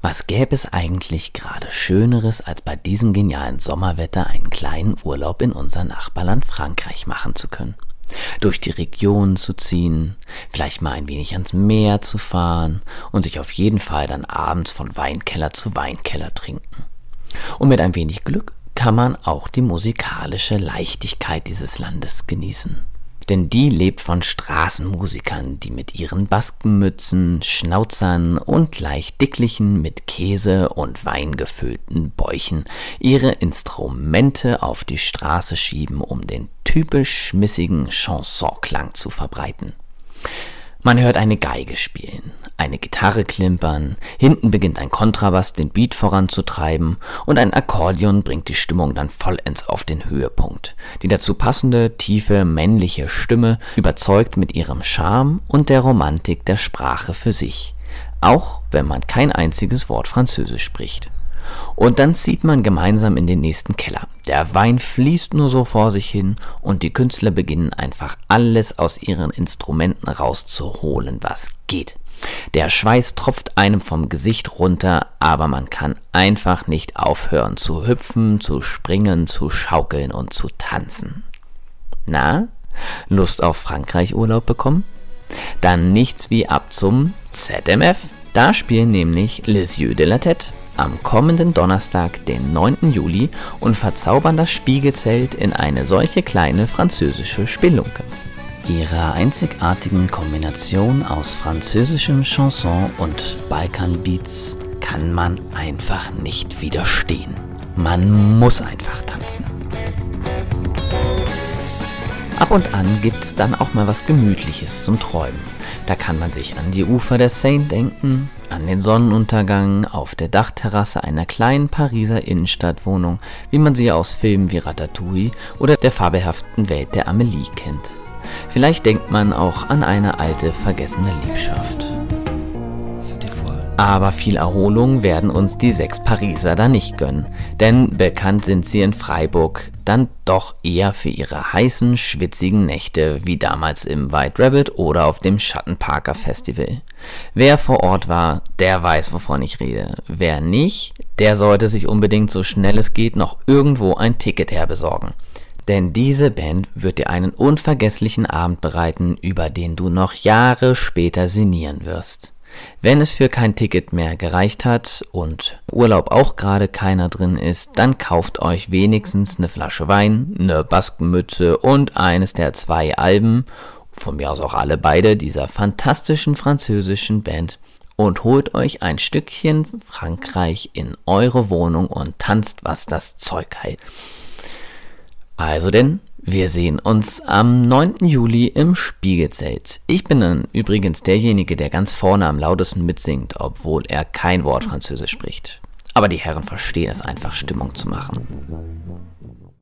Was gäbe es eigentlich gerade Schöneres, als bei diesem genialen Sommerwetter einen kleinen Urlaub in unser Nachbarland Frankreich machen zu können? Durch die Region zu ziehen, vielleicht mal ein wenig ans Meer zu fahren und sich auf jeden Fall dann abends von Weinkeller zu Weinkeller trinken. Und mit ein wenig Glück kann man auch die musikalische Leichtigkeit dieses Landes genießen. Denn die lebt von Straßenmusikern, die mit ihren Baskenmützen, Schnauzern und leicht dicklichen, mit Käse und Wein gefüllten Bäuchen ihre Instrumente auf die Straße schieben, um den typisch schmissigen Chansonklang zu verbreiten. Man hört eine Geige spielen, eine Gitarre klimpern, hinten beginnt ein Kontrabass den Beat voranzutreiben und ein Akkordeon bringt die Stimmung dann vollends auf den Höhepunkt. Die dazu passende, tiefe, männliche Stimme überzeugt mit ihrem Charme und der Romantik der Sprache für sich, auch wenn man kein einziges Wort Französisch spricht. Und dann zieht man gemeinsam in den nächsten Keller. Der Wein fließt nur so vor sich hin und die Künstler beginnen einfach alles aus ihren Instrumenten rauszuholen, was geht. Der Schweiß tropft einem vom Gesicht runter, aber man kann einfach nicht aufhören zu hüpfen, zu springen, zu schaukeln und zu tanzen. Na, Lust auf Frankreich-Urlaub bekommen? Dann nichts wie ab zum ZMF. Da spielen nämlich Les Yeux de la Tête am kommenden Donnerstag, den 9. Juli, und verzaubern das Spiegelzelt in eine solche kleine französische Spelunke. Ihrer einzigartigen Kombination aus französischem Chanson und Balkanbeats kann man einfach nicht widerstehen. Man muss einfach tanzen. Ab und an gibt es dann auch mal was Gemütliches zum Träumen. Da kann man sich an die Ufer der Seine denken, an den Sonnenuntergang auf der Dachterrasse einer kleinen Pariser Innenstadtwohnung, wie man sie aus Filmen wie Ratatouille oder der fabelhaften Welt der Amélie kennt. Vielleicht denkt man auch an eine alte, vergessene Liebschaft. Aber viel Erholung werden uns die 6 Pariser da nicht gönnen, denn bekannt sind sie in Freiburg dann doch eher für ihre heißen, schwitzigen Nächte, wie damals im White Rabbit oder auf dem Schattenparker Festival. Wer vor Ort war, der weiß, wovon ich rede. Wer nicht, der sollte sich unbedingt so schnell es geht noch irgendwo ein Ticket herbesorgen. Denn diese Band wird dir einen unvergesslichen Abend bereiten, über den du noch Jahre später sinnieren wirst. Wenn es für kein Ticket mehr gereicht hat und Urlaub auch gerade keiner drin ist, dann kauft euch wenigstens eine Flasche Wein, eine Baskenmütze und eines der 2 Alben, von mir aus auch alle beide, dieser fantastischen französischen Band und holt euch ein Stückchen Frankreich in eure Wohnung und tanzt, was das Zeug hält. Also denn, wir sehen uns am 9. Juli im Spiegelzelt. Ich bin dann übrigens derjenige, der ganz vorne am lautesten mitsingt, obwohl er kein Wort Französisch spricht. Aber die Herren verstehen es einfach, Stimmung zu machen.